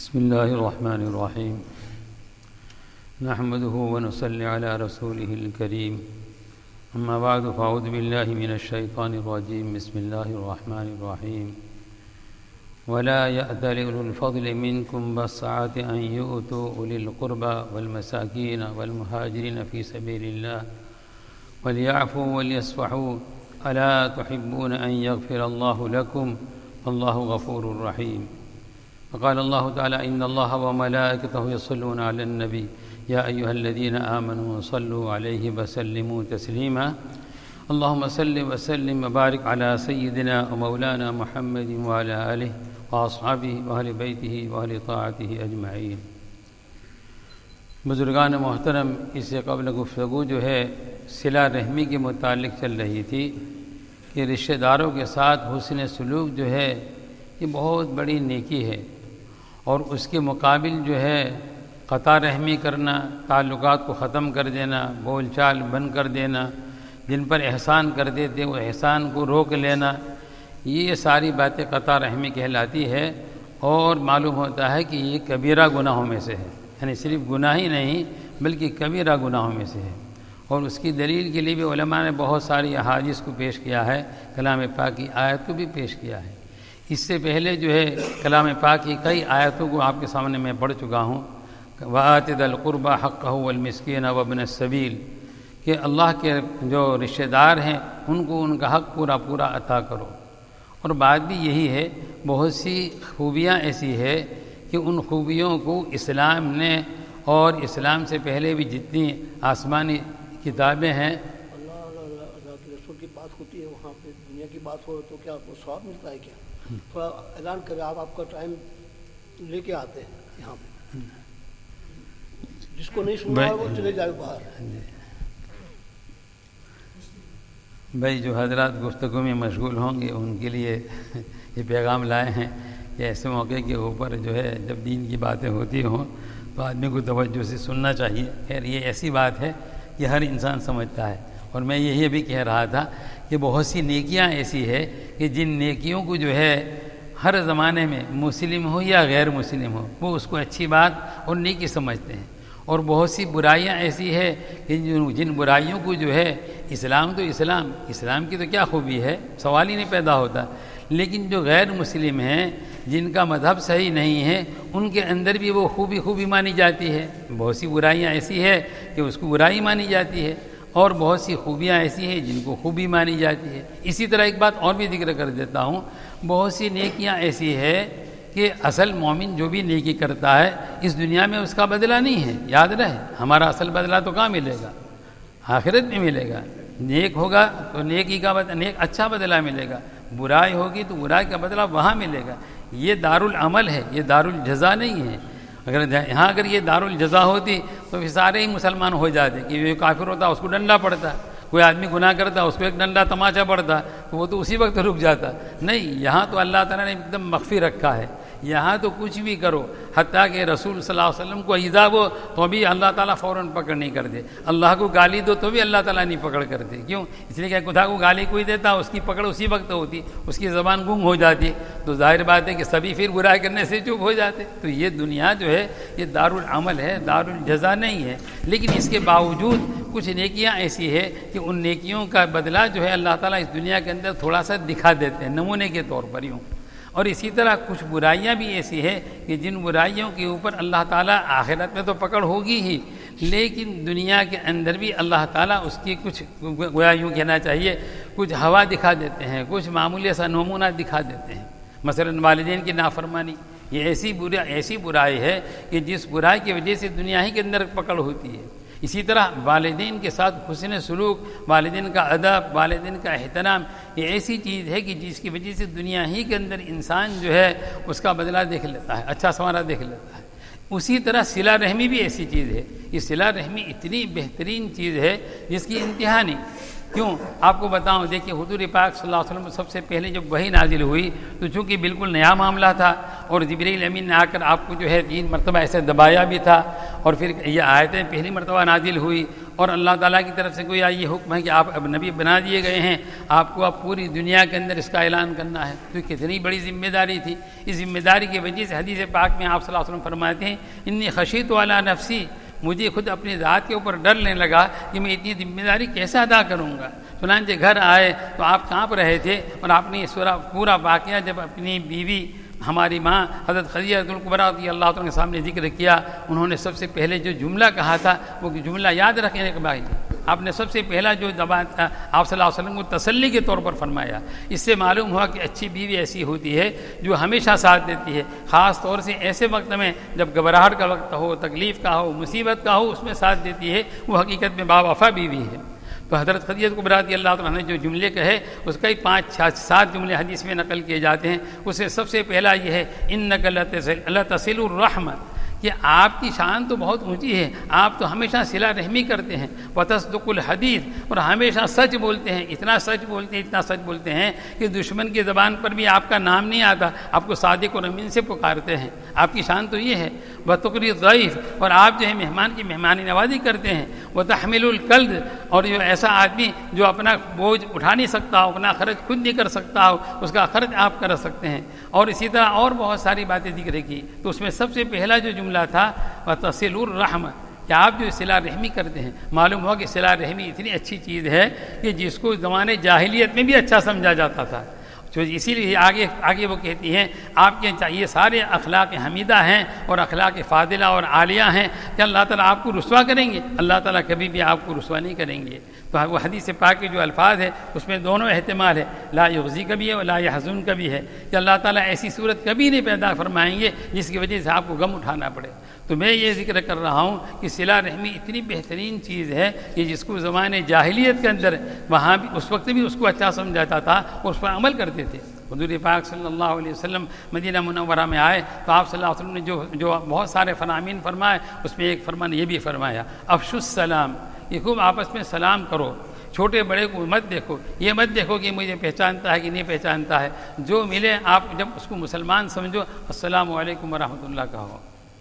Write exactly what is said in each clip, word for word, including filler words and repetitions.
بسم الله الرحمن الرحيم نحمده ونصلي على رسوله الكريم أما بعد فأعوذ بالله من الشيطان الرجيم بسم الله الرحمن الرحيم ولا يأتل أولو الفضل منكم والسعة أن يؤتوا أولي القربى والمساكين والمهاجرين في سبيل الله وليعفوا وليصفحوا ألا تحبون أن يغفر الله لكم والله غفور رحيم وقال الله تعالى إن الله وملائكته يصلون على النبي يا أيها الذين آمنوا صلوا عليه وسلموا تسليما اللهم صل وسلم وبارك على سيدنا ومولانا محمد وعلى آله وأصحابه وأهل بيته وأهل طاعته أجمعين. بزرگان محترم، اس سے قبل گفتگو جو ہے صلہ رحمی کے متعلق چل رہی تھی کہ رشتہ داروں کے ساتھ حسن سلوک جو ہے یہ بہت بڑی نیکی ہے، اور اس کے مقابل جو ہے قطع رحمی کرنا، تعلقات کو ختم کر دینا، بول چال بند کر دینا، جن پر احسان کر دیتے وہ احسان کو روک لینا، یہ ساری باتیں قطع رحمی کہلاتی ہے. اور معلوم ہوتا ہے کہ یہ کبیرہ گناہوں میں سے ہے، یعنی صرف گناہ ہی نہیں بلکہ کبیرہ گناہوں میں سے ہے. اور اس کی دلیل کے لیے بھی علماء نے بہت ساری احادیث کو پیش کیا ہے، کلام پاک کی آیت کو بھی پیش کیا ہے. اس سے پہلے جو ہے کلام پاک کی کئی آیتوں کو آپ کے سامنے میں پڑھ چکا ہوں. وَآتِ ذَا الْقُرْبَى حَقَّهُ وَالْمِسْكِينَ وَابْنَ السَّبِيلِ کہ اللہ کے جو رشتہ دار ہیں ان کو ان کا حق پورا پورا عطا کرو. اور بات بھی یہی ہے، بہت سی خوبیاں ایسی ہے کہ ان خوبیوں کو اسلام نے اور اسلام سے پہلے بھی جتنی آسمانی کتابیں ہیں، اللہ اللہ کے رسول کی بات ہوتی ہے، وہاں پہ دنیا کی بات ہو تو کیا آپ کو ثواب ملتا ہے؟ کیا تھوڑا اعلان کریں، آپ آپ کا ٹائم لے کے آتے ہیں یہاں پہ، جس کو نہیں سنا وہ چلے جائے باہر. بھائی جو حضرات گفتگو میں مشغول ہوں گے ان کے لیے یہ پیغام لائے ہیں کہ ایسے موقع کے اوپر جو ہے جب دین کی باتیں ہوتی ہوں تو آدمی کو توجہ سے سننا چاہیے. خیر یہ ایسی بات ہے کہ ہر انسان سمجھتا ہے، اور میں یہی بھی کہہ رہا تھا کہ بہت سی نیکیاں ایسی ہے کہ جن نیکیوں کو جو ہے ہر زمانے میں مسلم ہو یا غیر مسلم ہو وہ اس کو اچھی بات اور نیکی سمجھتے ہیں. اور بہت سی برائیاں ایسی ہے کہ جن برائیوں کو جو ہے اسلام تو اسلام اسلام کی تو کیا خوبی ہے، سوال ہی نہیں پیدا ہوتا، لیکن جو غیر مسلم ہیں جن کا مذہب صحیح نہیں ہے ان کے اندر بھی وہ خوبی خوبی مانی جاتی ہے. بہت سی برائیاں ایسی ہے کہ اس کو برائی مانی جاتی ہے، اور بہت سی خوبیاں ایسی ہیں جن کو خوبی مانی جاتی ہے. اسی طرح ایک بات اور بھی ذکر کر دیتا ہوں، بہت سی نیکیاں ایسی ہے کہ اصل مومن جو بھی نیکی کرتا ہے اس دنیا میں اس کا بدلہ نہیں ہے. یاد رہے ہمارا اصل بدلہ تو کہاں ملے گا؟ آخرت میں ملے گا. نیک ہوگا تو نیکی کا بدلہ نیک اچھا بدلہ ملے گا، برائی ہوگی تو برائی کا بدلہ وہاں ملے گا. یہ دارالعمل ہے، یہ دارالجزا نہیں ہے. اگر یہاں اگر یہ دارالجزا ہوتی تو پھر سارے ہی مسلمان ہو جاتے کہ یہ کافر ہوتا اس کو ڈنڈا پڑتا، کوئی آدمی گناہ کرتا اس کو ایک ڈنڈا تماچا پڑتا تو وہ تو اسی وقت رک جاتا. نہیں، یہاں تو اللہ تعالیٰ نے ایک دم مخفی رکھا ہے. یہاں تو کچھ بھی کرو، حتیٰ کہ رسول صلی اللہ علیہ وسلم کو ایذا ہو تو بھی اللہ تعالیٰ فوراً پکڑ نہیں کر دے. اللہ کو گالی دو تو بھی اللہ تعالیٰ نہیں پکڑ کرتے. کیوں؟ اس لیے کہ خدا کو گالی کوئی دیتا اس کی پکڑ اسی وقت ہوتی، اس کی زبان گم ہو جاتی. تو ظاہر بات ہے کہ سبھی پھر برائی کرنے سے چپ ہو جاتے. تو یہ دنیا جو ہے یہ دارالعمل ہے، دارالجزا نہیں ہے. لیکن اس کے باوجود کچھ نیکیاں ایسی ہے کہ ان نیکیوں کا بدلہ جو ہے اللہ تعالیٰ اس دنیا کے اندر تھوڑا سا دکھا دیتے ہیں نمونے کے طور پر یوں. اور اسی طرح کچھ برائیاں بھی ایسی ہے کہ جن برائیوں کے اوپر اللہ تعالیٰ آخرت میں تو پکڑ ہوگی ہی، لیکن دنیا کے اندر بھی اللہ تعالیٰ اس کی کچھ گویا یوں کہنا چاہیے کچھ ہوا دکھا دیتے ہیں، کچھ معمولی سا نمونہ دکھا دیتے ہیں. مثلا والدین کی نافرمانی یہ ایسی برا ایسی برائی ہے کہ جس برائی کی وجہ سے دنیا ہی کے اندر پکڑ ہوتی ہے. اسی طرح والدین کے ساتھ حسن سلوک، والدین کا ادب، والدین کا احترام یہ ایسی چیز ہے کہ جس کی وجہ سے دنیا ہی کے اندر انسان جو ہے اس کا بدلہ دیکھ لیتا ہے، اچھا سوارا دیکھ لیتا ہے. اسی طرح صلہ رحمی بھی ایسی چیز ہے. یہ صلہ رحمی اتنی بہترین چیز ہے جس کی انتہا نہیں. کیوں آپ کو بتاؤں، دیکھیے حضور پاک صلی اللہ علیہ وسلم سب سے پہلے جب وحی نازل ہوئی تو چونکہ بالکل نیا معاملہ تھا، اور جبریل امین نے آ کر آپ کو جو ہے تین مرتبہ ایسے دبایا بھی تھا، اور پھر یہ آیتیں پہلی مرتبہ نازل ہوئی اور اللہ تعالیٰ کی طرف سے کوئی یہ حکم ہے کہ آپ اب نبی بنا دیے گئے ہیں، آپ کو اب پوری دنیا کے اندر اس کا اعلان کرنا ہے، تو کتنی بڑی ذمہ داری تھی۔ اس ذمہ داری کی وجہ سے حدیث پاک میں آپ صلی اللہ علیہ وسلم فرماتے ہیں انی خشیت علی نفسی، مجھے خود اپنی ذات کے اوپر ڈر لینے لگا کہ میں اتنی ذمہ داری کیسے ادا کروں گا۔ چنانچہ گھر آئے تو آپ کانپ رہے تھے اور آپ نے یہ پورا واقعہ جب اپنی بیوی ہماری ماں حضرت خدیجہ الکبریٰ رضی اللہ عنہا کے سامنے ذکر کیا، انہوں نے سب سے پہلے جو جملہ کہا تھا وہ جملہ یاد رکھنے کے بعد آپ نے سب سے پہلا جو زبان آپ صلی اللہ علیہ وسلم کو تسلی کے طور پر فرمایا۔ اس سے معلوم ہوا کہ اچھی بیوی ایسی ہوتی ہے جو ہمیشہ ساتھ دیتی ہے، خاص طور سے ایسے وقت میں جب گھبراہٹ کا وقت ہو، تکلیف کا ہو، مصیبت کا ہو، اس میں ساتھ دیتی ہے، وہ حقیقت میں باوفا بیوی ہے۔ تو حضرت خدیجہ کبریٰ رضی اللہ عنہا نے جو جملے کہے اس کا ہی پانچ سات جملے حدیث میں نقل کیے جاتے ہیں۔ اس سے سب سے پہلا یہ ہے انک لتصل الرحم، کہ آپ کی شان تو بہت اونچی ہے، آپ تو ہمیشہ صلہ رحمی کرتے ہیں، وتصدق الحدیث، اور ہمیشہ سچ بولتے ہیں، اتنا سچ بولتے ہیں اتنا سچ بولتے ہیں کہ دشمن کی زبان پر بھی آپ کا نام نہیں آتا، آپ کو صادق اور امین سے پکارتے ہیں۔ آپ کی شان تو یہ ہے، وتقری الضیف، اور آپ جو ہے مہمان کی مہمانی نوازی کرتے ہیں، وتحمل الکلب، اور جو ایسا آدمی جو اپنا بوجھ اٹھا نہیں سکتا ہو، اپنا خرچ خود نہیں کر سکتا ہو، اس کا خرچ آپ کر سکتے ہیں، اور اسی طرح اور بہت ساری باتیں ذکر کی۔ تو اس میں سب سے پہلا جو جملہ تھا وتصل الرحم، کہ آپ جو صلہ رحمی کرتے ہیں۔ معلوم ہوا کہ صلہ رحمی اتنی اچھی چیز ہے کہ جس کو زمانے جاہلیت میں بھی اچھا سمجھا جاتا تھا، جو اسی لیے آگے آگے وہ کہتی ہیں آپ کے یہ سارے اخلاق حمیدہ ہیں اور اخلاق فاضلہ اور عالیہ ہیں کہ اللہ تعالیٰ آپ کو رسوا کریں گے، اللہ تعالیٰ کبھی بھی آپ کو رسوا نہیں کریں گے۔ تو وہ حدیث پاک کے جو الفاظ ہے اس میں دونوں احتمال ہے، لا یخزی کا بھی ہے اور لا یحزن کا بھی ہے، کہ اللہ تعالیٰ ایسی صورت کبھی نہیں پیدا فرمائیں گے جس کی وجہ سے آپ کو غم اٹھانا پڑے۔ تو میں یہ ذکر کر رہا ہوں کہ صلہ رحمی اتنی بہترین چیز ہے کہ جس کو زمانے جاہلیت کے اندر وہاں بھی اس وقت بھی اس کو اچھا سمجھاتا تھا اور اس پر عمل کرتے تھے۔ حضور پاک صلی اللہ علیہ وسلم مدینہ منورہ میں آئے تو آپ صلی اللہ علیہ وسلم نے جو جو بہت سارے فرامین فرمائے، اس میں ایک فرمان یہ بھی فرمایا افشوا السلام، یہ خوب آپس میں سلام کرو، چھوٹے بڑے کو مت دیکھو، یہ مت دیکھو کہ مجھے پہچانتا ہے کہ نہیں پہچانتا ہے، جو ملے آپ جب اس کو مسلمان سمجھو السلام علیکم ورحمۃ اللہ کہو۔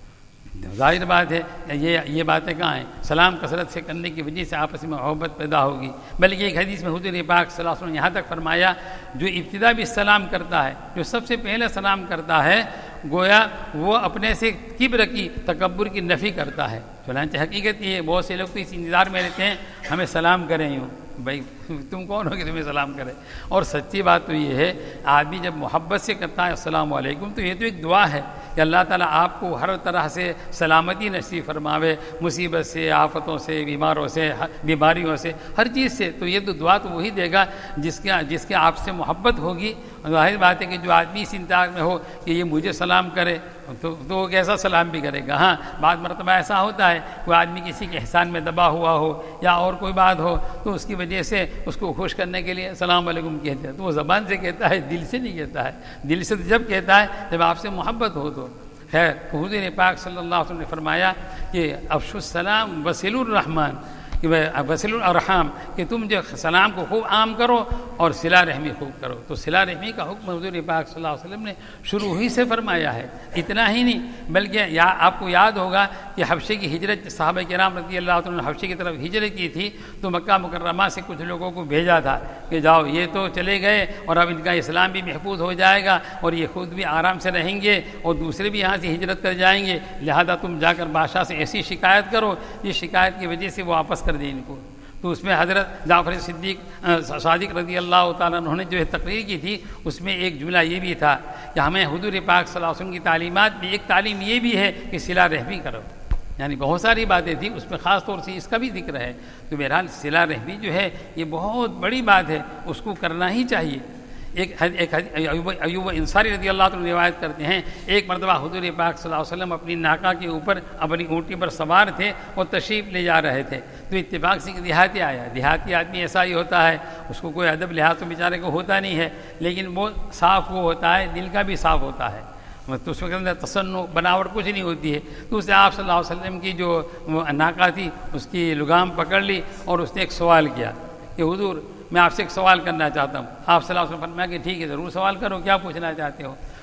ظاہر بات ہے یہ یہ باتیں کہاں ہیں، سلام کثرت سے کرنے کی وجہ سے آپس میں محبت پیدا ہوگی۔ بلکہ ایک حدیث میں حضور پاک صلی اللہ علیہ وسلم نے یہاں تک فرمایا جو ابتدا بھی سلام کرتا ہے، جو سب سے پہلے سلام کرتا ہے، گویا وہ اپنے سے کبر کی تکبر کی نفی کرتا ہے۔ چنانچہ حقیقت یہ بہت سے لوگ تو اس انتظار میں رہتے ہیں ہمیں سلام کریں یوں، بھائی تم کون ہو کہ تمہیں سلام کرے؟ اور سچی بات تو یہ ہے آدمی جب محبت سے کرتا ہے السلام علیکم تو یہ تو ایک دعا ہے کہ اللہ تعالیٰ آپ کو ہر طرح سے سلامتی نصیب فرماوے، مصیبت سے، آفتوں سے، بیماروں سے، بیماریوں سے، ہر چیز سے۔ تو یہ تو دعا تو وہی دے گا جس کے جس کے آپ سے محبت ہوگی۔ ظاہر بات ہے کہ جو آدمی اس انتظار میں ہو کہ یہ مجھے سلام کرے تو تو وہ کیسا سلام بھی کرے گا۔ ہاں بعض مرتبہ ایسا ہوتا ہے کوئی آدمی کسی کے احسان میں دبا ہوا ہو یا اور کوئی بات ہو تو اس کی وجہ سے اس کو خوش کرنے کے لیے السلام علیکم کہتے ہیں، تو وہ زبان سے کہتا ہے، دل سے نہیں کہتا ہے۔ دل سے جب کہتا ہے جب آپ سے محبت ہو تو خیر۔ حضور پاک صلی اللہ علیہ وسلم نے فرمایا کہ افشوا السلام وصلوا الرحمن، کہ وصلوا الارحام، کہ تم جو سلام کو خوب عام کرو اور صلہ رحمی خوب کرو۔ تو صلہ رحمی کا حکم حضور پاک صلی اللہ علیہ وسلم نے شروع ہی سے فرمایا ہے۔ اتنا ہی نہیں بلکہ یا آپ کو یاد ہوگا کہ حبشے کی ہجرت صحابہ کرام رضی اللہ عنہ نے حبشے کی طرف ہجرت کی تھی تو مکہ مکرمہ سے کچھ لوگوں کو بھیجا تھا کہ جاؤ یہ تو چلے گئے اور اب ان کا اسلام بھی محفوظ ہو جائے گا اور یہ خود بھی آرام سے رہیں گے اور دوسرے بھی یہاں سے ہجرت کر جائیں گے، لہذا تم جا کر بادشاہ سے ایسی شکایت کرو جس شکایت کی وجہ سے وہ واپس کر دیں ان کو۔ تو اس میں حضرت جعفر صدیق صادق رضی اللہ تعالیٰ انہوں نے جو ہے تقریر کی تھی اس میں ایک جملہ یہ بھی تھا کہ ہمیں حضور پاک صلی اللہ علیہ وسلم کی تعلیمات میں ایک تعلیم یہ بھی ہے کہ صلہ رحمی کرو، یعنی بہت ساری باتیں تھیں اس میں خاص طور سے اس کا بھی ذکر ہے۔ تو بہرحال صلہ رحمی جو ہے یہ بہت بڑی بات ہے، اس کو کرنا ہی چاہیے۔ ایک ایک ایوب انصاری رضی اللہ عنہ روایت کرتے ہیں ایک مرتبہ حضور پاک صلی اللہ علیہ وسلم اپنی ناقہ کے اوپر اپنی اونٹی پر سوار تھے اور تشریف لے جا رہے تھے تو اتفاق سے دیہاتی آیا۔ دیہاتی آدمی ایسا ہی ہوتا ہے، اس کو کوئی ادب لحاظ تو بیچارے کو ہوتا نہیں ہے، لیکن وہ صاف وہ ہوتا ہے، دل کا بھی صاف ہوتا ہے، تو اس کے اندر تصنع بناوٹ کچھ نہیں ہوتی ہے۔ تو اس نے آپ صلی اللہ علیہ وسلم کی جو ناقہ تھی اس کی لگام پکڑ لی اور اس نے ایک سوال کیا کہ حضور میں آپ سے ایک سوال کرنا چاہتا ہوں۔ آپ صلی اللہ علیہ وسلم فرمایا کہ ٹھیک ہے ضرور سوال کرو، کیا پوچھنا چاہتے ہو؟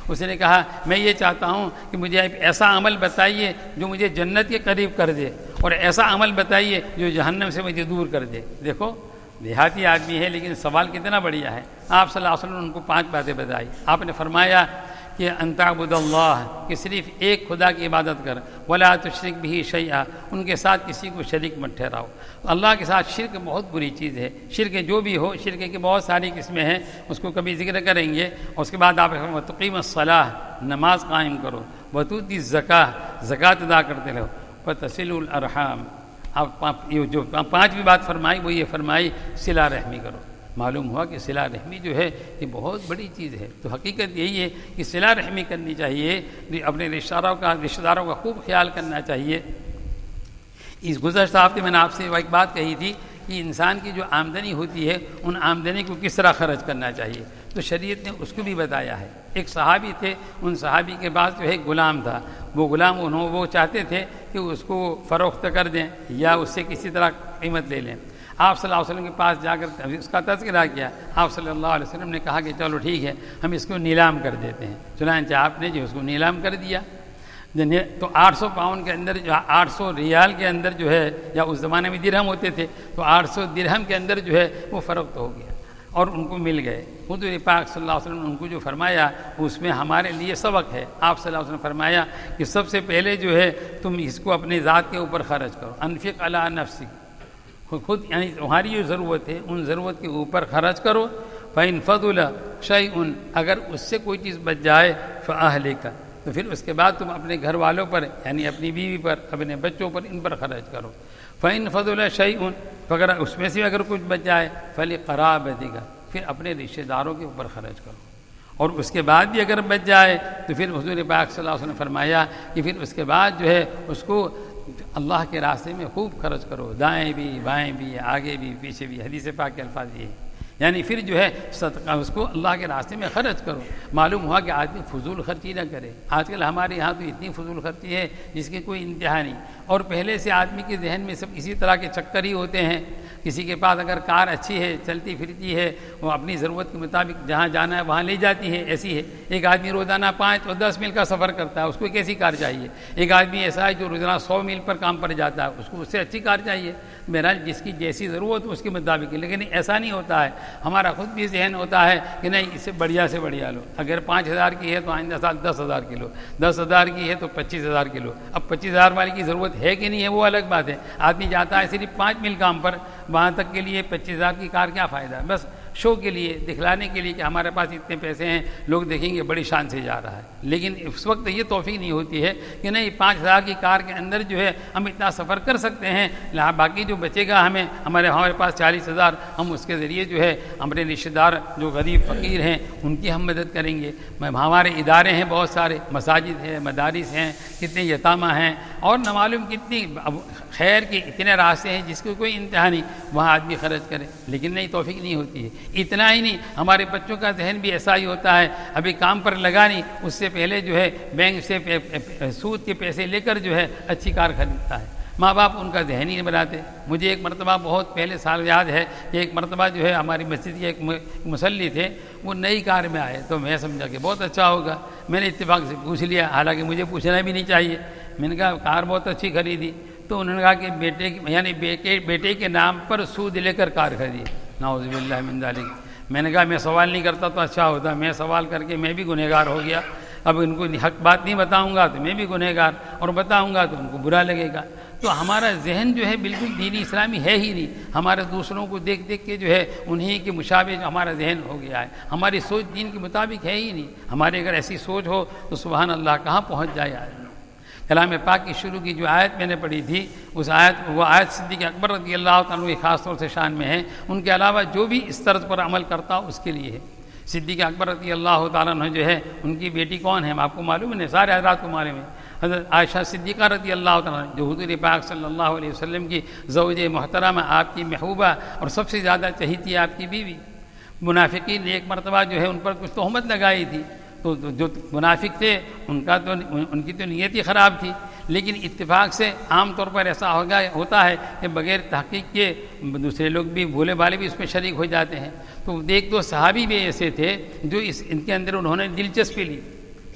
اس نے کہا میں یہ چاہتا ہوں کہ مجھے ایسا عمل بتائیے جو مجھے جنت کے قریب کر دے، اور ایسا عمل بتائیے جو جہنم سے مجھے دور کر دے۔ دیکھو دیہاتی آدمی ہے لیکن سوال کتنا بڑھیا ہے۔ آپ صلی اللہ علیہ وسلم نے ان کو پانچ باتیں بتائی۔ آپ نے فرمایا کہ ان تعبد اللہ، کہ صرف ایک خدا کی عبادت کر، ولا تشرک بہ شیئا، ان کے ساتھ کسی کو شریک مت ٹھہراؤ۔ اللہ کے ساتھ شرک بہت بری چیز ہے۔ شرک جو بھی ہو، شرک کی بہت ساری قسمیں ہیں، اس کو کبھی ذکر کریں گے۔ اور اس کے بعد آپ تقیم الصلاۃ، نماز قائم کرو، وتؤتی الزکاۃ، زکوٰۃ ادا کرتے رہو، وتصل الارحام، آپ یہ جو پانچویں بات فرمائی وہ یہ فرمائی صلہ رحمی کرو۔ معلوم ہوا کہ صلہ رحمی جو ہے یہ بہت بڑی چیز ہے۔ تو حقیقت یہی ہے کہ صلہ رحمی کرنی چاہیے، اپنے رشتہ داروں کا رشتہ داروں کا خوب خیال کرنا چاہیے۔ اس گزشتہ ہفتے میں نے آپ سے ایک بات کہی تھی کہ انسان کی جو آمدنی ہوتی ہے ان آمدنی کو کس طرح خرچ کرنا چاہیے، تو شریعت نے اس کو بھی بتایا ہے۔ ایک صحابی تھے، ان صحابی کے پاس جو ہے غلام تھا، وہ غلام انہوں وہ چاہتے تھے کہ اس کو فروخت کر دیں یا اس سے کسی طرح قیمت لے لیں۔ آپ صلی اللہ علیہ وسلم کے پاس جا کر اس کا تذکرہ کیا۔ آپ صلی اللہ علیہ وسلم نے کہا کہ چلو ٹھیک ہے، ہم اس کو نیلام کر دیتے ہیں۔ چنانچہ آپ نے جو اس کو نیلام کر دیا، تو آٹھ سو پاؤنڈ کے اندر جو آٹھ سو ریال کے اندر جو ہے، یا اس زمانے میں درہم ہوتے تھے، تو آٹھ سو درہم کے اندر جو ہے وہ فروخت ہو گیا اور ان کو مل گئے۔ حضور پاک صلی اللہ علیہ وسلم نے ان کو جو فرمایا اس میں ہمارے لیے سبق ہے۔ آپ صلی اللہ علیہ وسلم نے فرمایا کہ سب سے پہلے جو ہے تم اس کو اپنے ذات کے اوپر خرچ کرو، انفق علی نفسک، خود یعنی تمہاری جو ضرورت ہے ان ضرورت کے اوپر خرچ کرو۔ فإن فضل شیء، اگر اس سے کوئی چیز بچ جائے فأہلک، تو پھر اس کے بعد تم اپنے گھر والوں پر یعنی اپنی بیوی پر، اپنے بچوں پر، ان پر خرچ کرو۔ فإن فضل شیء، اگر اس میں سے اگر کچھ بچ جائے فلقرابتک، پھر اپنے رشتہ داروں کے اوپر خرچ کرو۔ اور اس کے بعد بھی اگر بچ جائے تو پھر حضور پاک صلی اللہ علیہ وسلم نے فرمایا کہ پھر اس کے بعد جو ہے اس کو اللہ کے راستے میں خوب خرچ کرو، دائیں بھی بائیں بھی آگے بھی پیچھے بھی۔ حدیث پاک کے الفاظ یہ ہیں، یعنی پھر جو ہے صدقہ اس کو اللہ کے راستے میں خرچ کرو۔ معلوم ہوا کہ آدمی فضول خرچی نہ کرے۔ آج کل ہمارے یہاں تو اتنی فضول خرچی ہے جس کی کوئی انتہا نہیں، اور پہلے سے آدمی کے ذہن میں سب اسی طرح کے چکر ہی ہوتے ہیں۔ کسی کے پاس اگر کار اچھی ہے، چلتی پھرتی ہے، وہ اپنی ضرورت کے مطابق جہاں جانا ہے وہاں لے جاتی ہے، ایسی ہے۔ ایک آدمی روزانہ پانچ اور دس میل کا سفر کرتا ہے، اس کو ایک ایسی کار چاہیے۔ ایک آدمی ایسا ہے جو روزانہ سو میل پر کام پر جاتا ہے، اس کو اس سے اچھی کار چاہیے۔ بہرحال جس کی جیسی ضرورت اس کے مطابق ہے، لیکن ایسا نہیں ہوتا ہے۔ ہمارا خود بھی ذہن ہوتا ہے کہ نہیں اس سے بڑھیا سے بڑھیا لو، اگر پانچ ہزار کی ہے تو آئندہ سال دس ہزار کی لو، دس ہزار کی ہے تو پچیس ہزار کی لو۔ اب پچیس ہزار والی کی ضرورت ہے کہ نہیں ہے وہ الگ بات ہے۔ آدمی جاتا ہے صرف پانچ میل کام پر، وہاں تک کے لیے پچیس ہزار کی کار کیا فائدہ ہے؟ بس شو کے لیے، دکھلانے کے لیے کہ ہمارے پاس اتنے پیسے ہیں، لوگ دیکھیں گے بڑی شان سے جا رہا ہے۔ لیکن اس وقت یہ توفیق نہیں ہوتی ہے کہ نہیں پانچ ہزار کی کار کے اندر جو ہے ہم اتنا سفر کر سکتے ہیں، لہٰذا باقی جو بچے گا ہمیں ہمارے ہمارے پاس چالیس ہزار، ہم اس کے ذریعے جو ہے اپنے رشتہ دار جو غریب فقیر ہیں ان کی ہم مدد کریں گے۔ ہمارے ادارے ہیں بہت سارے، مساجد ہیں، مدارس ہیں، کتنے یتامہ ہیں، اور نہ معلوم کتنی خیر کے اتنے راستے ہیں جس کو کوئی انتہا نہیں، وہاں آدمی خرچ کرے، لیکن نہیں توفیق نہیں ہوتی ہے۔ اتنا ہی نہیں، ہمارے بچوں کا ذہن بھی ایسا ہی ہوتا ہے، ابھی کام پر لگا نہیں، اس سے پہلے جو ہے بینک سے سود کے پیسے لے کر جو ہے اچھی کار خریدتا ہے۔ ماں باپ ان کا ذہن ہی نہیں بناتے۔ مجھے ایک مرتبہ بہت پہلے سال یاد ہے کہ ایک مرتبہ جو ہے ہماری مسجد کے ایک مصلی تھے، وہ نئی کار میں آئے، تو میں سمجھا کہ بہت اچھا ہوگا، میں نے اتفاق سے پوچھ لیا، حالانکہ مجھے پوچھنا بھی نہیں چاہیے۔ میں نے کہا کار بہت اچھی خریدی، تو انہوں نے کہا کہ بیٹے یعنی بیٹے بیٹے کے نام پر سود لے کر کار خریدی۔ نعوذ باللہ من ذالک۔ میں نے کہا میں سوال نہیں کرتا تو اچھا ہوتا، میں سوال کر کے میں بھی گنہگار ہو گیا۔ اب ان کو حق بات نہیں بتاؤں گا تو میں بھی گنہگار، اور بتاؤں گا تو ان کو برا لگے گا۔ تو ہمارا ذہن جو ہے بالکل دینی اسلامی ہے ہی نہیں۔ ہمارے دوسروں کو دیکھ دیکھ کے جو ہے انہی کے مشابہ جو ہمارا ذہن ہو گیا ہے، ہماری سوچ دین کے مطابق ہے ہی نہیں۔ ہمارے اگر ایسی سوچ ہو تو سبحان اللہ کہاں پہنچ جائے آدمی۔ کلام پاک کی شروع کی جو آیت میں نے پڑھی تھی، اس آیت وہ آیت صدیق اکبر رضی اللہ تعالیٰ عنہ خاص طور سے شان میں ہے۔ ان کے علاوہ جو بھی اس طرز پر عمل کرتا اس کے لیے ہے۔ صدیق اکبر رضی اللہ تعالیٰ عنہ جو ہے ان کی بیٹی کون ہے آپ کو معلوم ہے، سارے حضرات کو معلوم ہے، حضرت عائشہ صدیقہ رضی اللہ تعالیٰ عنہ، جو حضور پاک صلی اللہ علیہ وسلم کی زوج محترمہ، آپ کی محبوبہ اور سب سے زیادہ چہیتی آپ کی بیوی۔ منافقین نے ایک مرتبہ جو ہے ان پر کچھ تہمت لگائی تھی، تو جو منافق تھے ان کا تو ان کی تو نیت ہی خراب تھی، لیکن اتفاق سے عام طور پر ایسا ہوگا ہوتا ہے کہ بغیر تحقیق کے دوسرے لوگ بھی بھولے بھالے بھی اس میں شریک ہو جاتے ہیں۔ تو ایک دو صحابی بھی ایسے تھے جو اس ان کے اندر انہوں نے دلچسپی لی،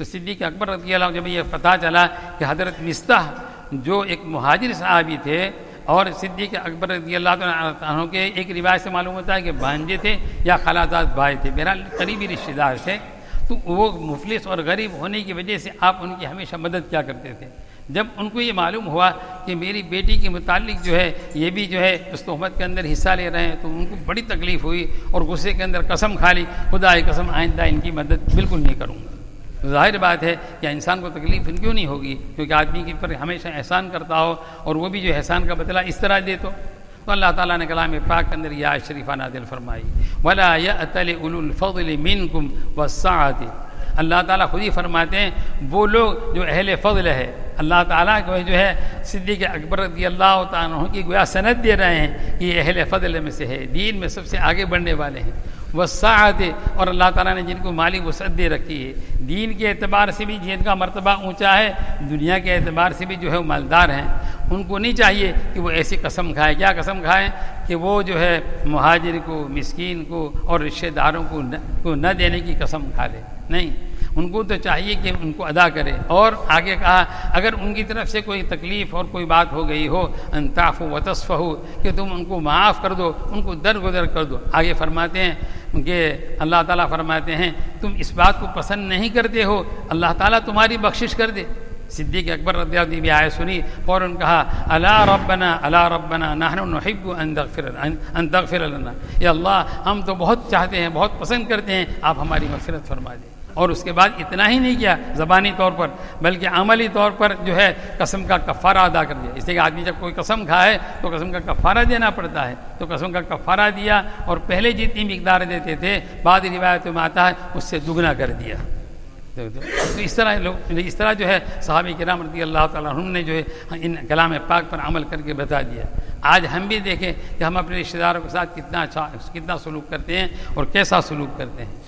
تو صدیق اکبر رضی اللہ عنہ جب یہ پتہ چلا کہ حضرت مصطح جو ایک مہاجر صحابی تھے اور صدیق اکبر رضی اللہ عنہ کے ایک روایت سے معلوم ہوتا ہے کہ بھانجے تھے یا خالازاد بھائی تھے، بہرحال قریبی رشتہ دار تھے، تو وہ مفلس اور غریب ہونے کی وجہ سے آپ ان کی ہمیشہ مدد کیا کرتے تھے۔ جب ان کو یہ معلوم ہوا کہ میری بیٹی کے متعلق جو ہے یہ بھی جو ہے اس تہمت کے اندر حصہ لے رہے ہیں، تو ان کو بڑی تکلیف ہوئی اور غصے کے اندر قسم کھا لی، خدا کی قسم آئندہ ان کی مدد بالکل نہیں کروں گا۔ ظاہر بات ہے کہ انسان کو تکلیف کیوں نہیں ہوگی، کیونکہ آدمی کے پر ہمیشہ احسان کرتا ہو اور وہ بھی جو احسان کا بدلہ اس طرح دے تو تو اللہ تعالیٰ نے کلام پاک کے اندر یہ آیت شریفہ نازل فرمائی، وَلَا يَأْتَلِ أُولُو الْفَضْلِ مِنْكُمْ وَالسَّعَةِ۔ اللہ تعالیٰ خود ہی فرماتے ہیں وہ لوگ جو اہل فضل ہے، اللہ تعالیٰ کو جو ہے صدیق اکبر رضی اللہ تعالیٰ عنہ کی گویا سند دے رہے ہیں کہ یہ اہل فضل میں سے ہے، دین میں سب سے آگے بڑھنے والے ہیں، وسعت، اور اللہ تعالیٰ نے جن کو مالی وسعت دے رکھی ہے، دین کے اعتبار سے بھی جن کا مرتبہ اونچا ہے، دنیا کے اعتبار سے بھی جو ہے وہ مالدار ہیں، ان کو نہیں چاہیے کہ وہ ایسی قسم کھائے۔ کیا قسم کھائیں؟ کہ وہ جو ہے مہاجر کو، مسکین کو اور رشتہ داروں کو نہ, کو نہ دینے کی قسم کھا لے، نہیں، ان کو تو چاہیے کہ ان کو ادا کرے۔ اور آگے کہا اگر ان کی طرف سے کوئی تکلیف اور کوئی بات ہو گئی ہو، ان تعفو وتصفحوا، کہ تم ان کو معاف کر دو، ان کو درگزر کر دو۔ آگے فرماتے ہیں کہ اللہ تعالیٰ فرماتے ہیں تم اس بات کو پسند نہیں کرتے ہو، اللہ تعالیٰ تمہاری بخشش کر دے۔ صدیق اکبر رضی اللہ عنہ بھی آئے سنی، فوراً کہا الا ربنا الا ربنا نحن نحب ان تغفر ان تغفر لنا، یا اللہ ہم تو بہت چاہتے ہیں، بہت پسند کرتے ہیں، آپ ہماری مغفرت فرما دیں۔ اور اس کے بعد اتنا ہی نہیں کیا زبانی طور پر، بلکہ عملی طور پر جو ہے قسم کا کفارہ ادا کر دیا۔ اس لیے کہ آدمی جب کوئی قسم کھائے تو قسم کا کفارہ دینا پڑتا ہے، تو قسم کا کفارہ دیا اور پہلے جتنی مقدار دیتے تھے بعد روایتوں میں آتا ہے اس سے دگنا کر دیا۔ تو اس طرح لوگ اس طرح جو ہے صحابہ کرام رضی اللہ تعالیٰ عنہ نے جو ہے ان کلام پاک پر عمل کر کے بتا دیا۔ آج ہم بھی دیکھیں کہ ہم اپنے رشتہ داروں کے ساتھ کتنا اچھا کتنا سلوک کرتے ہیں اور کیسا سلوک کرتے ہیں۔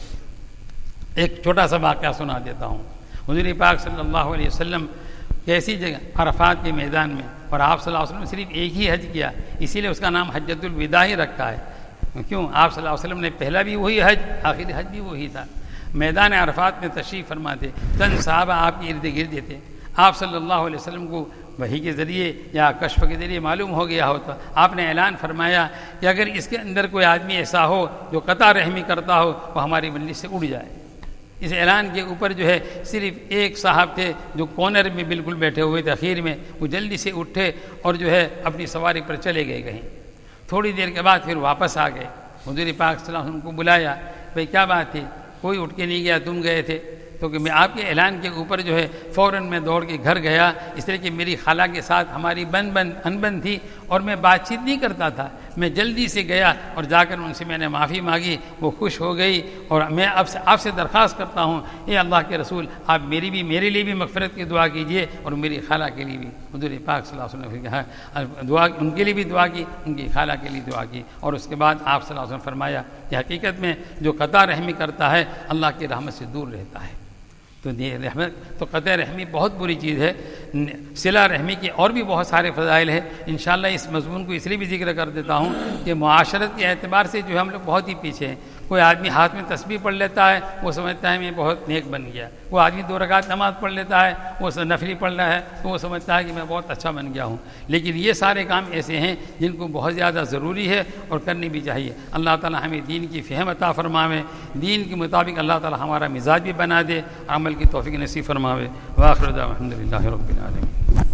ایک چھوٹا سا واقعہ سنا دیتا ہوں۔ حضور پاک صلی اللہ علیہ وسلم کیسی جگہ عرفات کے میدان میں، اور آپ صلی اللہ علیہ وسلم نے صرف ایک ہی حج کیا، اسی لیے اس کا نام حجۃ الوداع ہی رکھا ہے۔ کیوں؟ آپ صلی اللہ علیہ وسلم نے پہلا بھی وہی حج، آخری حج بھی وہی تھا۔ میدان عرفات میں تشریف فرما تھے، چند صحابہ آپ کے ارد گرد تھے، آپ صلی اللہ علیہ وسلم کو وحی کے ذریعے یا کشف کے ذریعے معلوم ہو گیا ہوتا، آپ نے اعلان فرمایا کہ اگر اس کے اندر کوئی آدمی ایسا ہو جو قطع رحمی کرتا ہو وہ ہماری مجلس سے اڑ جائے۔ اس اعلان کے اوپر جو ہے صرف ایک صاحب تھے جو کارنر میں بالکل بیٹھے ہوئے تھے اخیر میں، وہ جلدی سے اٹھے اور جو ہے اپنی سواری پر چلے گئے کہیں۔ تھوڑی دیر کے بعد پھر واپس آ گئے، حضور پاک صلی اللہ علیہ وسلم کو بلایا، بھئی کیا بات تھی؟ کوئی اٹھ کے نہیں گیا، تم گئے تھے؟ تو کہ میں آپ کے اعلان کے اوپر جو ہے فوراً میں دوڑ کے گھر گیا، اس طرح کہ میری خالہ کے ساتھ ہماری بن بن انبن تھی اور میں بات چیت نہیں کرتا تھا، میں جلدی سے گیا اور جا کر ان سے میں نے معافی مانگی، وہ خوش ہو گئی، اور میں اب سے آپ سے درخواست کرتا ہوں اے اللہ کے رسول آپ میری بھی میرے لیے بھی مغفرت کی دعا کیجیے اور میری خالہ کے لیے بھی۔ حضور پاک صلی اللہ علیہ وسلم نے کہا دعا ان کے لیے بھی دعا کی، ان کی خالہ کے لیے دعا کی، اور اس کے بعد آپ صلی اللہ علیہ وسلم فرمایا کہ حقیقت میں جو قطع رحمی کرتا ہے اللہ کی رحمت سے دور رہتا ہے۔ تو رحمت تو قطع رحمی بہت بری چیز ہے۔ صلہ رحمی کے اور بھی بہت سارے فضائل ہیں، انشاءاللہ اس مضمون کو اس لیے بھی ذکر کر دیتا ہوں کہ معاشرت کے اعتبار سے جو ہم لوگ بہت ہی پیچھے ہیں۔ کوئی آدمی ہاتھ میں تسبیح پڑھ لیتا ہے، وہ سمجھتا ہے میں بہت نیک بن گیا۔ وہ آدمی دو رکعت نماز پڑھ لیتا ہے، وہ نفلی پڑھ رہا ہے تو وہ سمجھتا ہے کہ میں بہت اچھا بن گیا ہوں۔ لیکن یہ سارے کام ایسے ہیں جن کو بہت زیادہ ضروری ہے اور کرنی بھی چاہیے۔ اللہ تعالیٰ ہمیں دین کی فہم عطا فرماوے، دین کے مطابق اللہ تعالیٰ ہمارا مزاج بھی بنا دے، عمل کی توفیق نصیب فرماوے۔ وآخر دعوانا الحمد للہ رب العالمین۔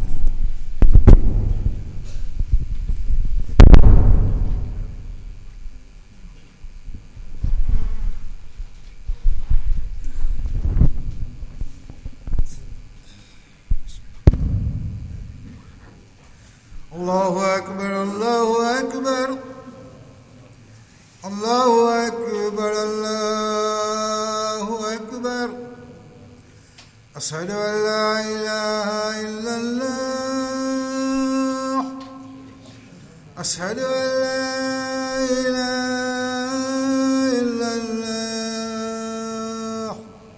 اللہ اکبر اللہ اکبر اللہ اکبر اللہ اکبر اشہد ان لا الہ الا اللہ اشہد ان لا الہ الا اللہ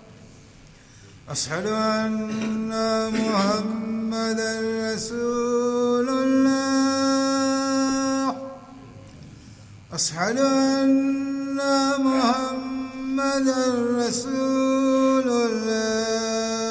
اشہد ان محمد رسول اللہ اشہد ان محمد رسول اللہ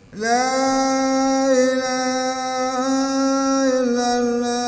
لا إله إلا الله.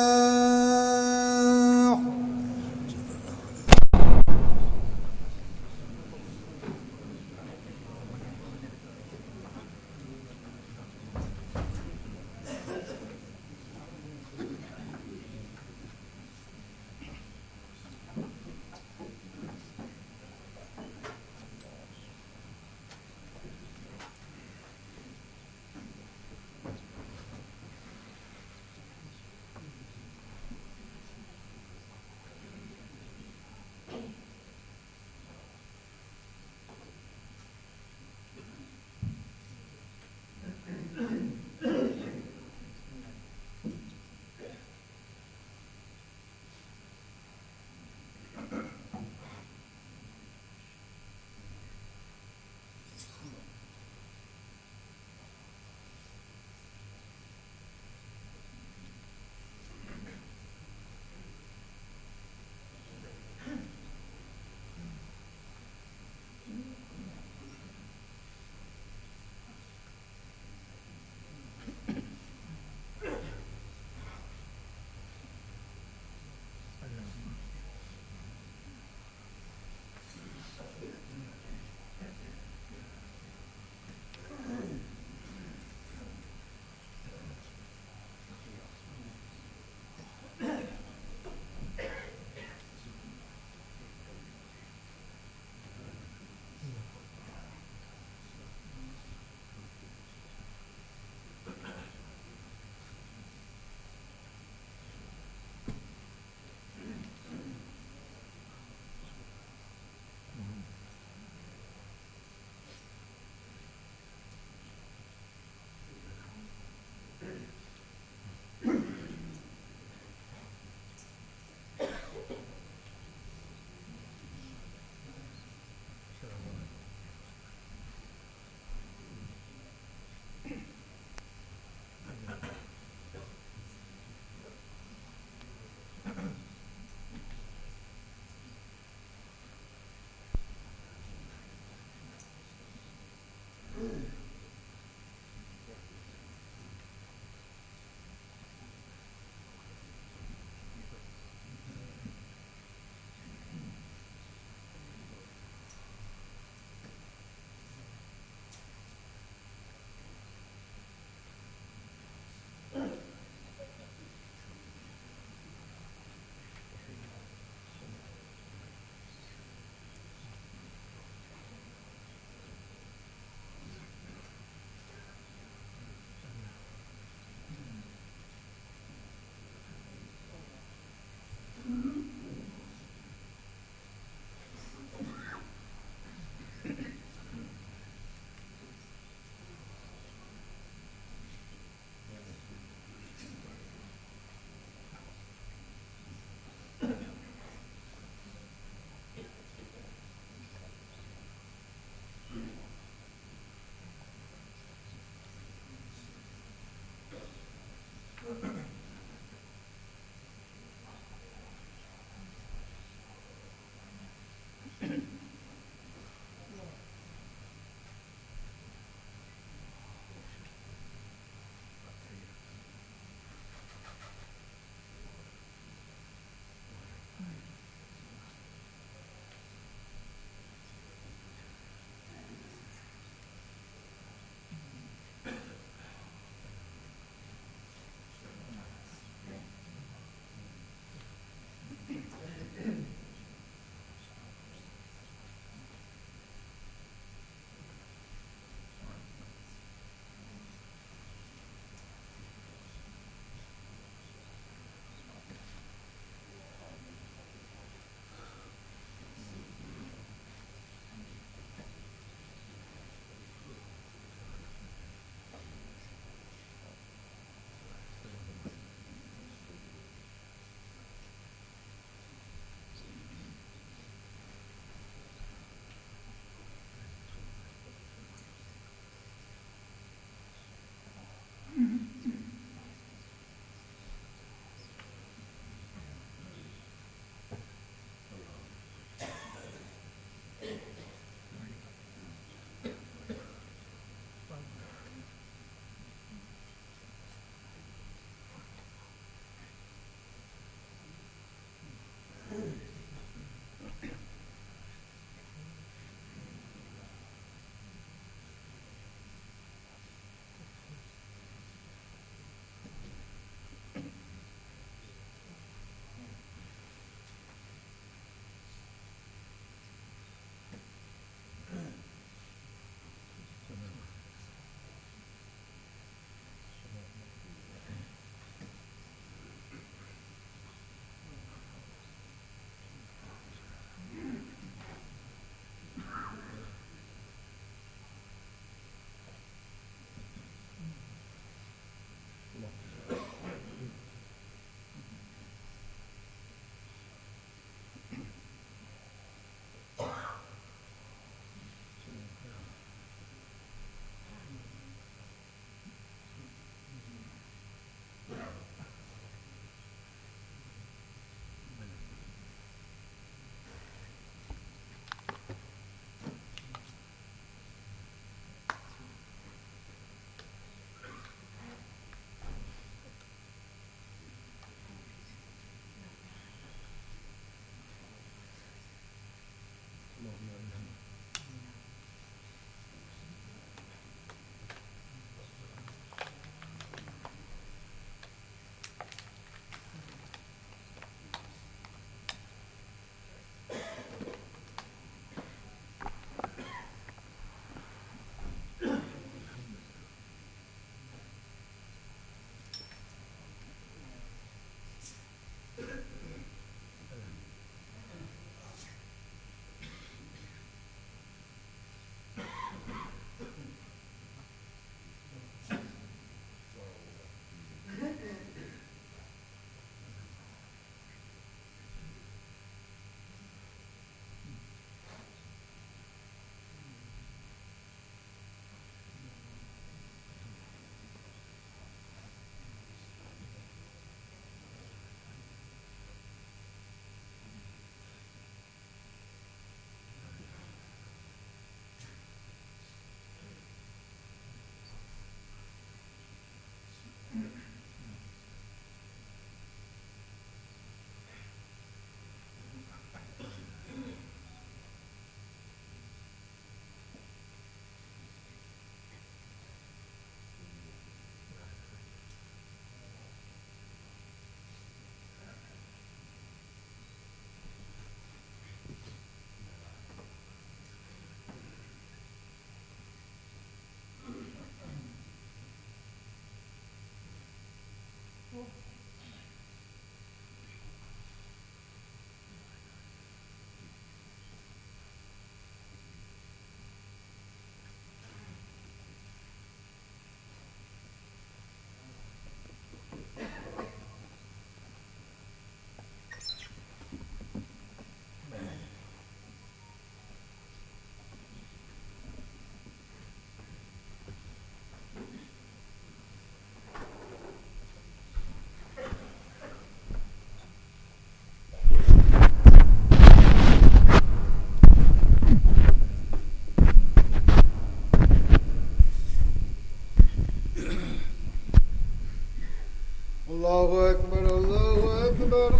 الله أكبر الله أكبر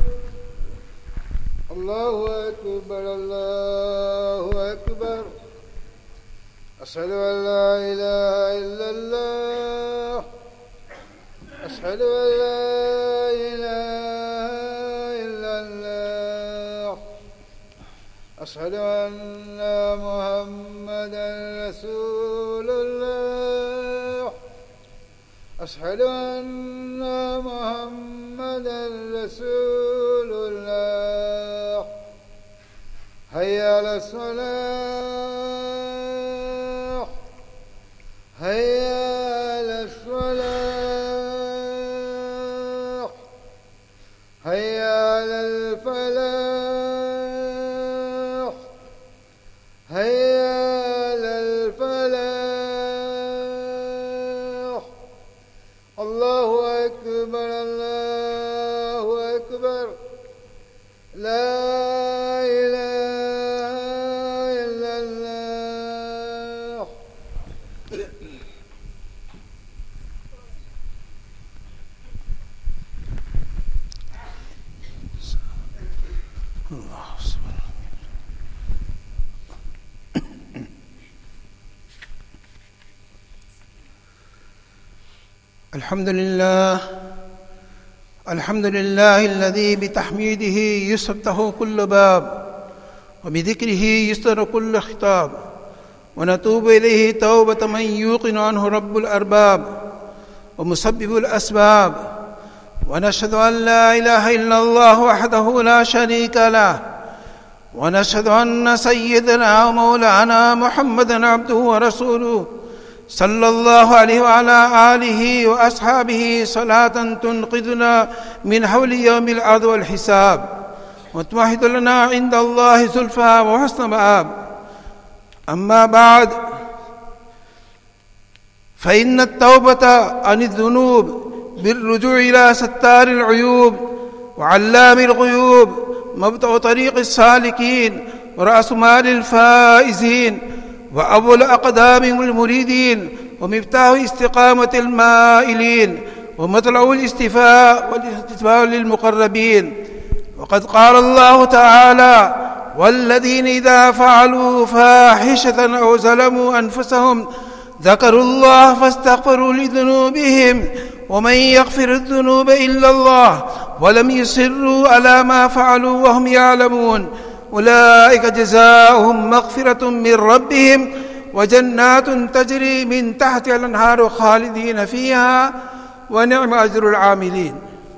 الله أكبر الله أكبر أشهد أن لا إله إلا الله أشهد أن لا إله إلا الله أشهد أن محمدا رسول الله أشهد أن محمدا رسول الله حي على الصلاة حي على الصلاة حي على الفلاح حي على الفلاح الله أكبر الله أكبر لا إله إلا الله. الحمد لله الحمد لله الذي بتحميده يفتح كل باب وبذكره يستر كل خطاب ونتوب إليه توبة من يوقن عنه رب الأرباب ومسبب الأسباب ونشهد أن لا إله إلا الله وحده لا شريك له ونشهد أن سيدنا ومولانا محمدا عبده ورسوله صلى الله عليه وعلى آله وأصحابه صلاة تنقذنا من حول يوم العرض والحساب وتمهد لنا عند الله زلفى وحسن مآب. أما بعد، فإن التوبة عن الذنوب بالرجوع إلى ستار العيوب وعلام الغيوب مبدأ طريق السالكين ورأس مال الفائزين وأول أقدام المريدين ومفتاح استقامة المائلين ومطلع الاستفاء والاستفاء للمقربين. وقد قال الله تعالى: والذين إذا فعلوا فاحشة أو ظلموا أنفسهم ذكروا الله فاستغفروا لذنوبهم ومن يغفر الذنوب إلا الله ولم يصروا على ما فعلوا وهم يعلمون أولئك جزاؤهم مغفرة من ربهم وجنات تجري من تحتها الأنهار خالدين فيها ونعم أجر العاملين.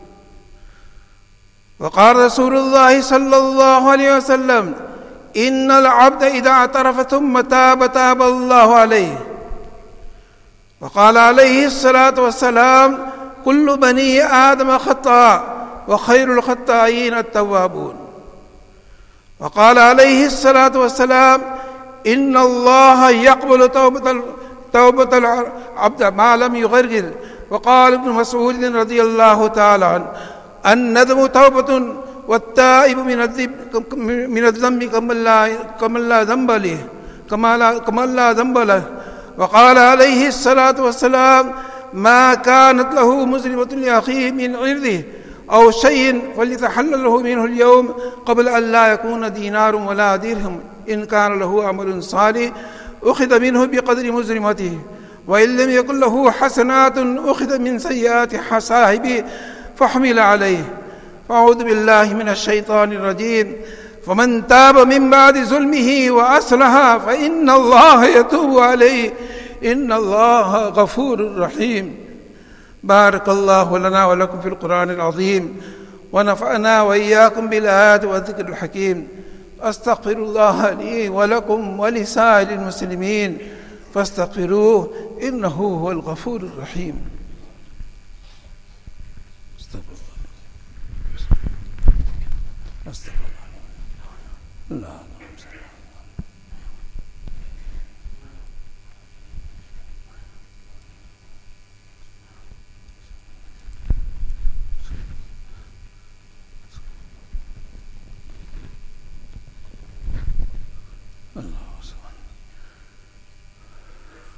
وقال رسول الله صلى الله عليه وسلم: إن العبد إذا اعترف ثم تاب تاب الله عليه. وقال عليه الصلاة والسلام: كل بني آدم خطاء وخير الخطائين التوابون. وقال عليه الصلاة والسلام: إن الله يقبل توبة توبة العبد ما لم يغرغر. وقال ابن مسعود رضي الله تعالى عنه: الندم توبة والتائب من الذنب من الذنب كمن لا كمن لا ذنب له كما لا كمن لا ذنب له. وقال عليه الصلاة والسلام: ما كانت له مظلمة لأخيه من عرضه أو شيء فليتحلله منه اليوم قبل أن لا يكون دينار ولا درهم. إن كان له عمل صالح أخذ منه بقدر مظلمته، وإن لم يكن له حسنات أخذ من سيئات صاحبه فحمل عليه. فأعوذ بالله من الشيطان الرجيم. فمن تاب من بعد ظلمه وأصلح فإن الله يتوب عليه إن الله غفور رحيم. بارك الله لنا ولكم في القرآن العظيم ونفعنا وإياكم بالآيات والذكر الحكيم. أستغفر الله لي ولكم ولسائر المسلمين فاستغفروه إنه هو الغفور الرحيم. استغفر الله.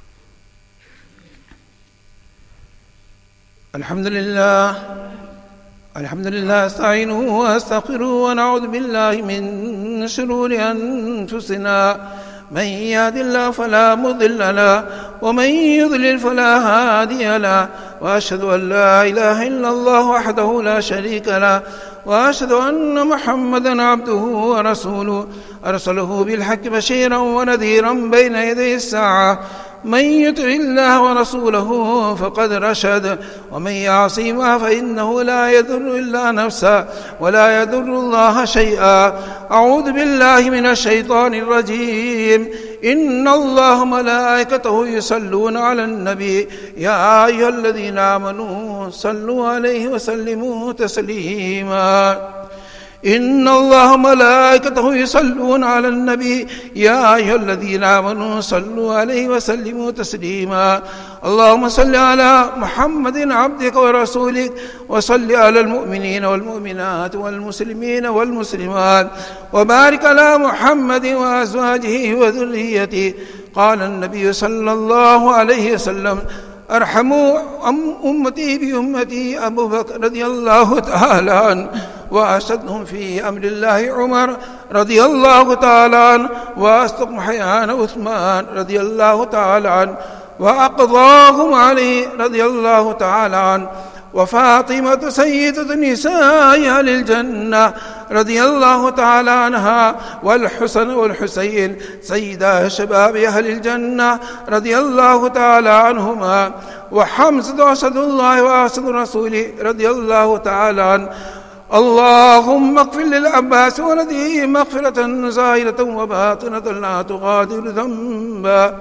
الحمد لله الحمد لله أستعينه وأستغفره ونعوذ بالله من شرور أنفسنا من يهد الله فلا مضل له ومن يضلل فلا هادي له وأشهد أن لا إله إلا الله وحده لا شريك له وأشهد أن محمدا عبده ورسوله أرسله بالحق بشيرا ونذيرا بين يدي الساعة من يطع الله ورسوله فقد رشد ومن يعصيهما فإنه لا يضر إلا نفسه ولا يضر الله شيئا. أعوذ بالله من الشيطان الرجيم. إن الله ملائكته يصلون على النبي يا أيها الذين آمنوا صلوا عليه وسلموا تسليما. إن الله ملائكته يصلون على النبي يا أيها الذين آمنوا صلوا عليه وسلموا تسليما. اللهم صل على محمد عبدك ورسولك وصل على المؤمنين والمؤمنات والمسلمين والمسلمات وبارك على محمد وأزواجه وذريته. قال النبي صلى الله عليه وسلم أرحموا أمتي بأمتي أبو بكر رضي الله تعالى عنه وأشدهم في أمر الله عمر رضي الله تعالى عنه وأصدقهم حيان عثمان رضي الله تعالى عنه وأقضاهم علي رضي الله تعالى عنه وفاطمة سيدة نساء أهل الجنة رضي الله تعالى عنها والحسن والحسين سيدا شباب أهل الجنة رضي الله تعالى عنهما وحمزة أسد الله وأسد رسوله رضي الله تعالى عنه. اللهم اغفر للعباس ولده مغفرة ظاهرة وباطنة لا تغادر ذنبا.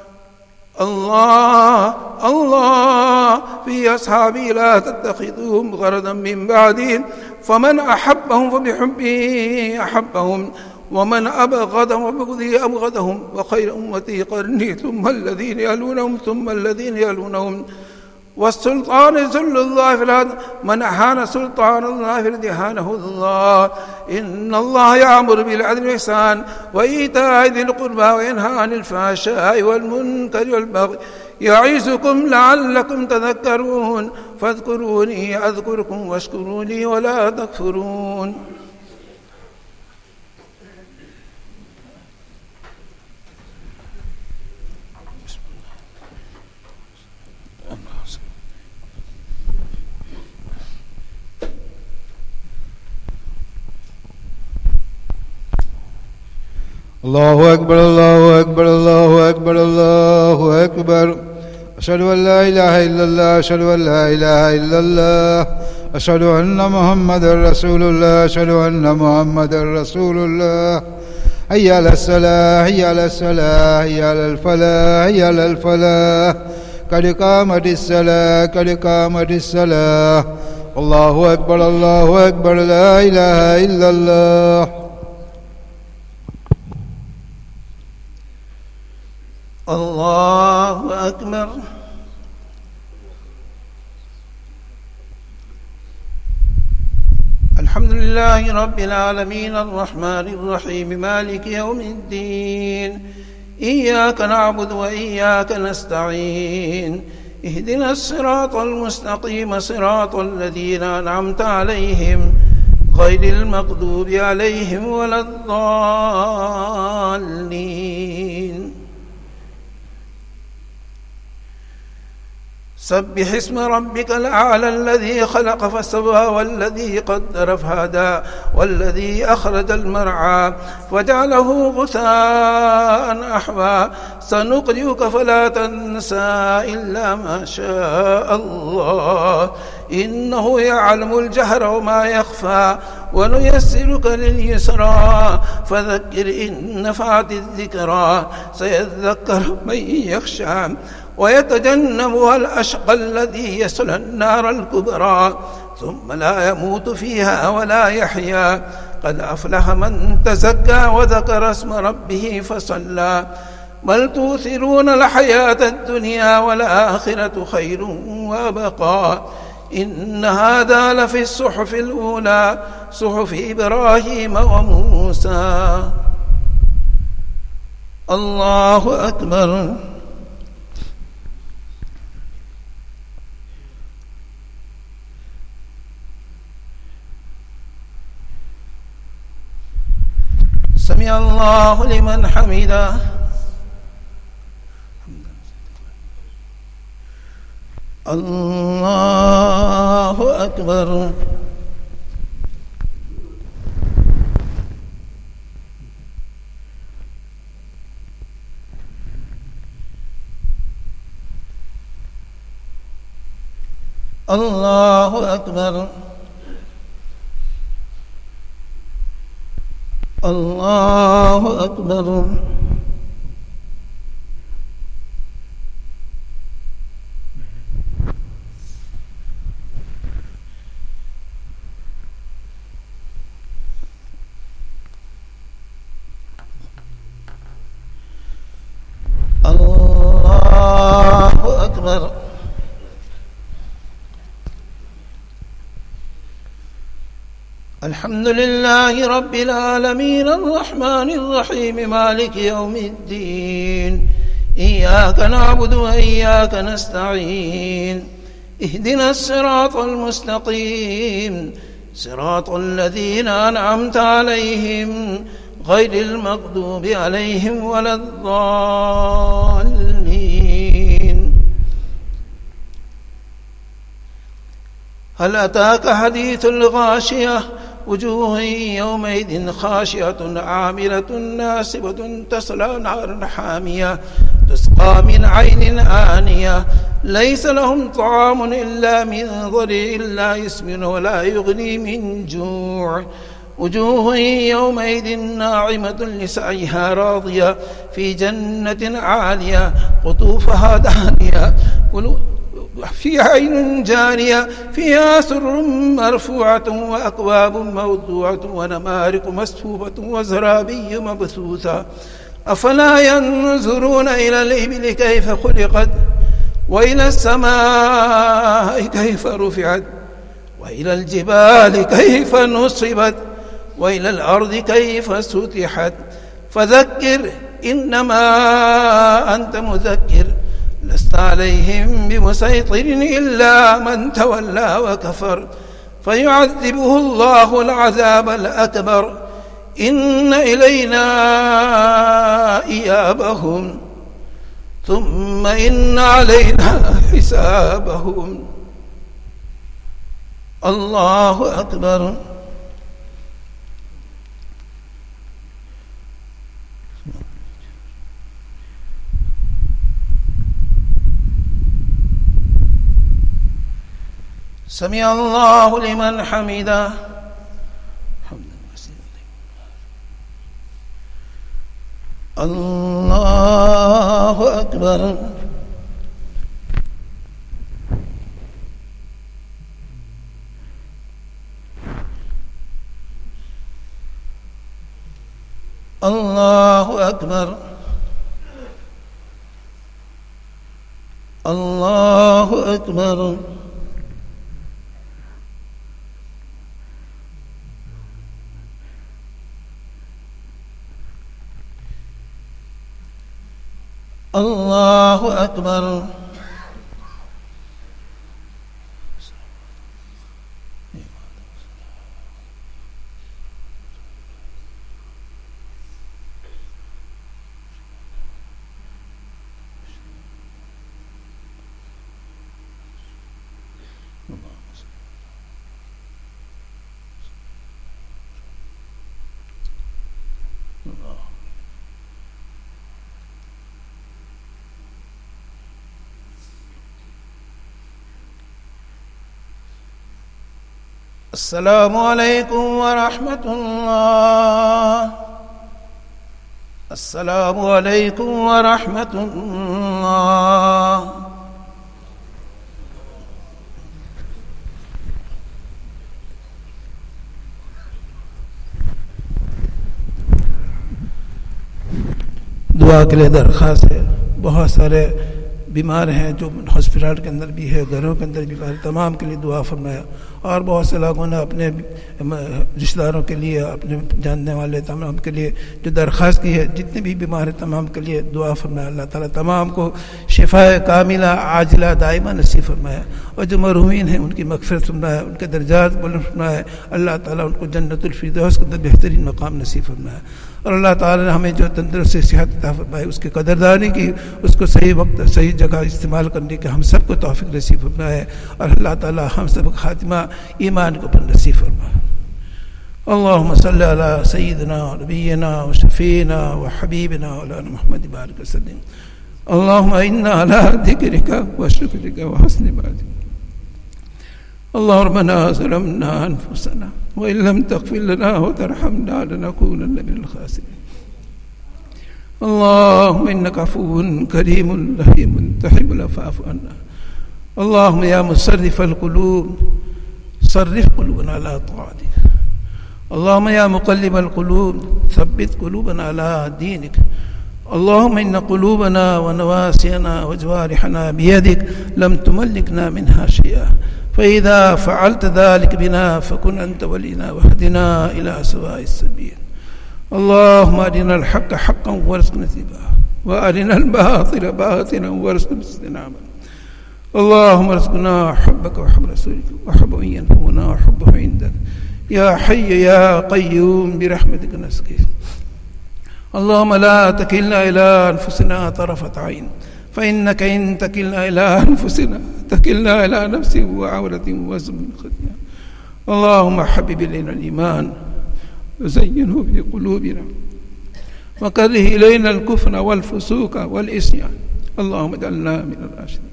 الله الله في أصحابي لا تتخذوهم غرضا من بعدهم فمن أحبهم فبحبه أحبهم ومن أبغضهم فبغضه أبغضهم وخير أمتي قرني ثم الذين يلونهم ثم الذين يلونهم. والسلطان ذل الله في الأرض من أحان سلطان الله فقد أهانه الله. إن الله يأمر بالعدل والإحسان وإيتاء ذي القربى وينهى عن الفحشاء والمنكر والبغي يعظكم لعلكم تذكرون. فاذكروني أذكركم واشكروا لي ولا تكفرون. الله أكبر الله أكبر الله أكبر الله أكبر. أشهد أن لا إله إلا الله أشهد أن لا إله إلا الله أشهد أن محمدا رسول الله أشهد أن محمدا رسول الله. حي على الصلاة حي على الصلاة حي على الفلاح حي على الفلاح قد قامت الصلاة قد قامت الصلاة. الله أكبر الله أكبر لا إله إلا الله. الله أكبر. الحمد لله رب العالمين الرحمن الرحيم مالك يوم الدين إياك نعبد وإياك نستعين اهدنا الصراط المستقيم صراط الذين أنعمت عليهم غير المغضوب عليهم ولا الضالين. سبح اسم ربك الأعلى الذي خلق فسوى والذي قدر فهدى والذي أخرج المرعى وجعله غثاء أحوى. سنقرئك فلا تنسى إلا ما شاء الله إنه يعلم الجهر وما يخفى. ونيسرك لليسرى فذكر إن نفعت الذكرى سيذكر من يخشى ويتجنبها الأشقى الذي يصلى النار الكبرى ثم لا يموت فيها ولا يحيا. قد أفلح من تزكى وذكر اسم ربه فصلى. بل تؤثرون الحياة الدنيا والآخرة خير وأبقى. إن هذا لفي الصحف الأولى صحف إبراهيم وموسى. الله أكبر. سمع الله لمن حمده. الله أكبر. الله أكبر. الله أكبر. الله أكبر. الحمد لله رب العالمين الرحمن الرحيم مالك يوم الدين. إياك نعبد وإياك نستعين. اهدنا الصراط المستقيم صراط الذين أنعمت عليهم غير المغضوب عليهم ولا الضالين. هل أتاك حديث الغاشية؟ وجوه يومئذ خاشعة عاملة ناصبة تصلى نارا حامية تسقى من عين آنية ليس لهم طعام إلا من ضريع لا يسمن ولا يغني من جوع. وجوه يومئذ ناعمة لسعيها راضية في جنة عالية قطوفها دانية في عين جارية فيها سرر مرفوعة وأكواب موضوعة ونمارق مسفوفة وزرابي مبثوثة. أفلا ينظرون إلى الإبل كيف خلقت وإلى السماء كيف رفعت وإلى الجبال كيف نصبت وإلى الأرض كيف سطحت. فذكر إنما أنت مذكر لست عليهم بمسيطر إلا من تولى وكفر فيعذبه الله العذاب الأكبر. إن إلينا إيابهم ثم إن علينا حسابهم. الله أكبر. سمع الله لمن حمده. الله أكبر. الله أكبر. الله أكبر. الله أكبر. السلام عليكم ورحمة الله. السلام عليكم ورحمة الله. दुआ के लिए दरख्वास्त है। बहुत सारे बीमार हैं जो हॉस्पिटल के अंदर भी है, घरों के अंदर भी है, तमाम के लिए दुआ फरमाया। और बहुत से लोगों ने अपने रिश्तेदारों के लिए, अपने जानने वाले तमाम के लिए जो दरख्वास्त की है, जितने भी बीमार हैं तमाम के लिए दुआ फरमाया। अल्लाह ताला तमाम को शिफा कामिला आजिला दाइमा नसीब फरमाया। और जो मरहूमीन हैं उनकी मग़फ़िरत फरमाए, उनके दर्जात बुलंद फरमाए। अल्लाह ताला उनको जन्नतुल फिरदौस के अंदर बेहतरीन मकाम नसीब फरमाए। और अल्लाह ताला ने हमें जो तंदुरुस्ती सेहत अता फरमाए उसकी कदरदानी की, उसको सही वक्त सही जगह इस्तेमाल करने के हम सबको तौफीक नसीब फरमाए। और अल्लाह ताला हम सब खातिमा ईमान के ऊपर नसीब फरमाए। अल्लाहुम्मा सल्ली अला सय्यिदिना व नबिय्यिना व शफ़ीना व हबीबिना मौलाना मुहम्मद बारिक वसल्लम। अल्लाहुम्मा इन्ना अला ज़िक्रिका व शुक्रिका व हुस्नि इबादतिक। अल्लाहुम्मा रब्बना ज़लमना अनफुसना व इन लम तग़फ़िर लना व तरहमना लनकूनन्ना मिनल ख़ासिरीन। अल्लाहुम्मा इन्नका अफ़ुव्वुन करीमुन रहीमुन तुहिब्बुल अफ़्वा फ़अफ़ु अन्ना। अल्लाहुम्मा या मुसर्रिफ़ल क़ुलूब सर्रिफ़ क़ुलूबना अला ताअतिक। अल्लाहुम्मा या मुक़ल्लिबल क़ुलूब सब्बित क़ुलूबना अला दीनिक। अल्लाहुम्मा इन्ना क़ुलूबना व नवासियना व जवारिहना बियदिक लम तुमल्लिकना मिन्हा शैअन फ़इज़ा फ़अल्त ज़ालिक बिना फ़कुन अंत वलिना वहदिना इला सवाइस सबील। अल्लाहुम्मा अरिनल हक़्क़ हक़्क़न वरज़ुक़ना इत्तिबाअह व अरिनल बातिला बातिलन वरज़ुक़ना इज्तनाबह। अल्लाहुम्मा रज़ुक़ना हुब्बक व हुब्ब रसूलिक व हुब्ब मन यनफ़उना व हुब्बहु इंदक या हय्य या क़य्यूम बिरहमतिक नस्ताग़ीथ। अल्लाहुम्मा ला तकिलना इला अनफुसिना तरफ़त ऐन फ़इन्नका इन तकिलना इला अनफुसिना तकिलना इला नफ़्सिक व औरतिक व ज़ुल्मिन ख़तिया। अल्लाहुम्मा हब्बिब इलैना ईमान व ज़य्यिनहु फ़ी क़ुलूबिना व कर्रिह इलैना अल-कुफ़्र वल फ़ुसूक़ वल इस्यान। अल्लाहुम्मा इजअलना मिनर राशिदीन।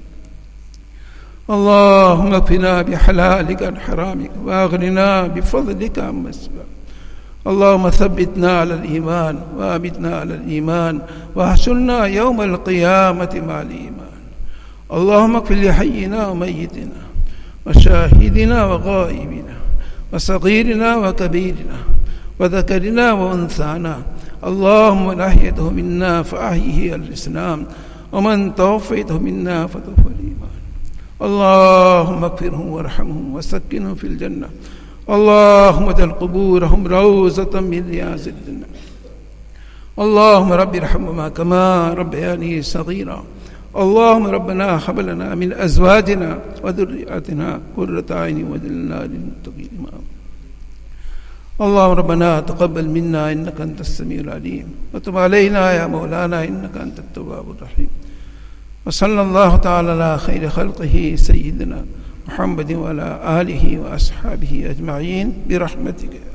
अल्लाहुम्मा अक्फ़िना बिहलालिक अन हरामिक व अग़निना बिफ़ज़लिक अम्मन सिवाक। अल्लाहुम्मा सब्बितना अलल ईमान व अमितना अलल ईमान व हशुरना यौमल क़ियामति मअल ईमान। अल्लाहुम्मा अग़फ़िर लिहय्यिना व मय्यितिना व शाहिदिना व ग़ाइबिना व सग़ीरिना व कबीरिना व ज़करिना व उन्साना। अल्लाहुम्मा मन अह्यैतहु मिन्ना फ़अह्यिहि अलल इस्लाम व मन तवफ़्फ़यतहु मिन्ना फ़तवफ़्फ़हु अलल ईमान। अल्लाहुम्मा अग़फ़िरहुम वरहमहुम वसक्किनहुम फ़िल जन्नह। अल्लाहुम्मा अजअल क़ुबूरहुम रौज़तम मिन रियाज़िल जन्नह। अल्लाहुम्मा रब्बि इरहमहुमा कमा रब्बयानी सग़ीरा। अल्लाहुम्मा रब्बना हब लना मिन अज़वाजिना व ज़ुर्रिय्यतिना क़ुर्रता अय्युन वज'alना लिल-मुत्तक़ीना इमामा। अल्लाहुम्मा रब्बना तक़ब्बल मिन्ना इन्नका अंतस समीउल अलीम व तुब अलैना या मौलाना इन्नका अंतत तव्वाबुर रहीम। व सल्लल्लाहु तआला अला खैरि ख़ल्क़िही सय्यिदिना मुहम्मदिन व अला आलिहि व अस्हाबिहि अजमईन बिरहमतिक।